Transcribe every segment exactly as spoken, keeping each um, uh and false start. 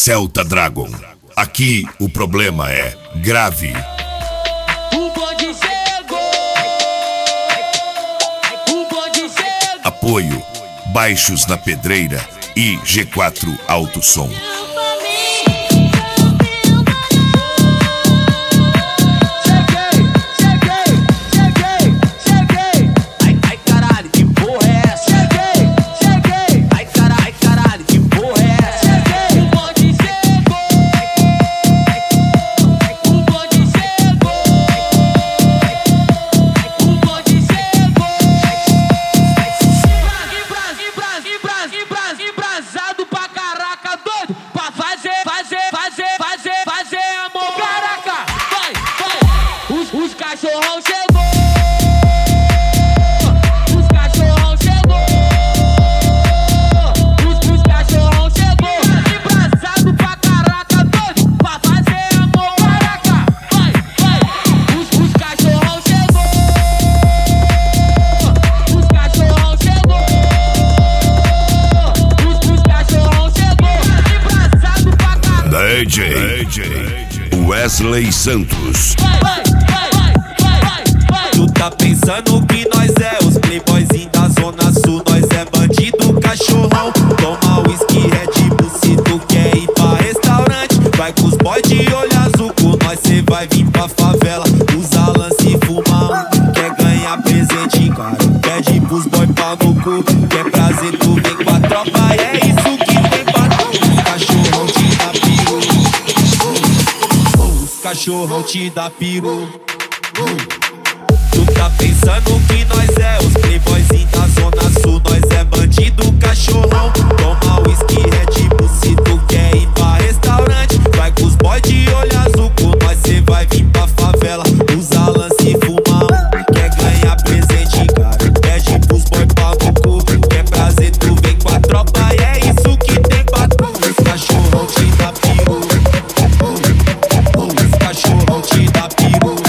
Celta Dragon. Aqui o problema é grave. O bonde chegou. O bonde chegou. Apoio Baixos na Pedreira e G quatro Alto Som. Os cachorrão chegou, os cachorrão chegou, os, os cachorrão chegou, embraçado pra caraca, doido, pra fazer amor, caraca, vai, vai, os, os cachorrão chegou, os cachorrão chegou, os, os cachorrão chegou, embraçado pra caraca. D J Wesley Santos. Vai, vai. Tu tá pensando que nós é os playboyzinhos da zona sul. Nós é bandido, cachorrão. Toma whisky, Red Bull. Se tu quer ir pra restaurante, vai com os boy de olho azul. Com nós cê vai vir pra favela, usar lance e fumar um. Quer ganhar presente, cara, pede pros boy pau no cu. Quer prazer, tu vem com a tropa. E é isso que tem pra tu. Os cachorrão te dá piru. Os cachorrão te dá piru. Tu tá pensando que nós é os playboyzinhos da zona sul. Nós é bandido, cachorrão. Toma whisky, Red Bull. Se tu quer ir pra restaurante, vai com os boy de olho azul. Com nós cê vai vir pra favela, usar lance e fumar um. Quer ganhar presente, cara, pede pros boy pau no cu. Quer prazer, tu vem com a tropa. E é isso que tem pra tu. Os cachorrão te dá piru. Os cachorrão te dá piru.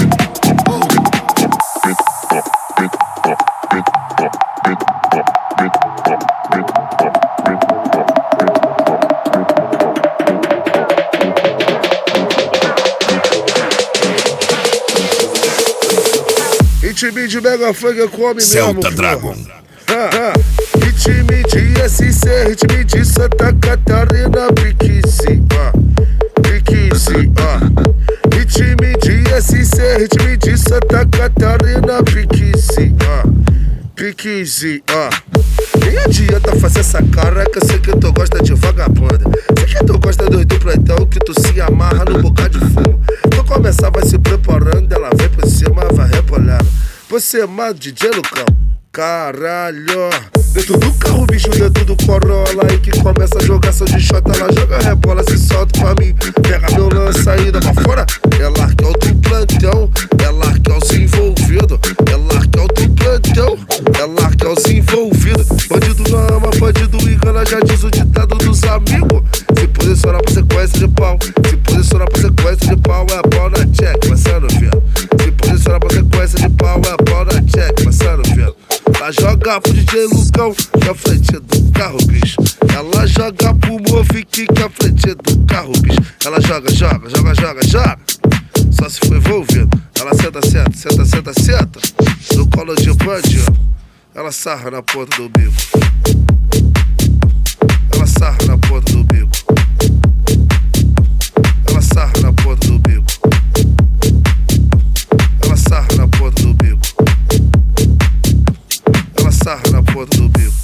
Ritmo de mega funk come Celta mesmo, Dragon. Ah, ah. Ritmo de S C, ritmo de Santa Catarina, piquise, ah, piquise, ah. Ritmo de S C, ritmo de Santa Catarina, piquise, ah, piquise, ah. Nem adianta fazer essa cara que eu sei que tu gosta de vagabunda. Sei que tu gosta dos dupla então, que tu se amarra no bocado de fumo. Tu começar vai se preparando, ela vem por cima, vai rebolando. Você é mais D J Lucão, caralho. Dentro do carro, bicho, dentro do Corolla. E que começa a jogar seu de shot, ela joga rebola, se solta pra mim. Pega meu lance, saída pra fora. Ela quer o duplantão, ela quer os envolvidos. Ela quer o duplantão, ela quer os envolvidos. Bandido não ama, bandido engana, já diz o ditado dos amigos. Se posiciona pra sequência de pau, se posiciona pra sequência de pau, é pau na check, passando vendo. Se posiciona pra sequência de pau, é pau na check, passando vendo. Ela joga pro D J Lucão, que é a frente do carro, bicho. Ela joga pro Movic, que é a frente do carro, bicho. Ela joga, joga, joga, joga, joga. Só se for envolvido. Ela senta, senta, senta, senta, senta. No colo de bandido. Ela sarra na ponta do bico. Ela sarra na ponta do bico. Ela sarra na ponta do bico. Ela sarra na ponta do bico. Ela sarra na ponta do bico.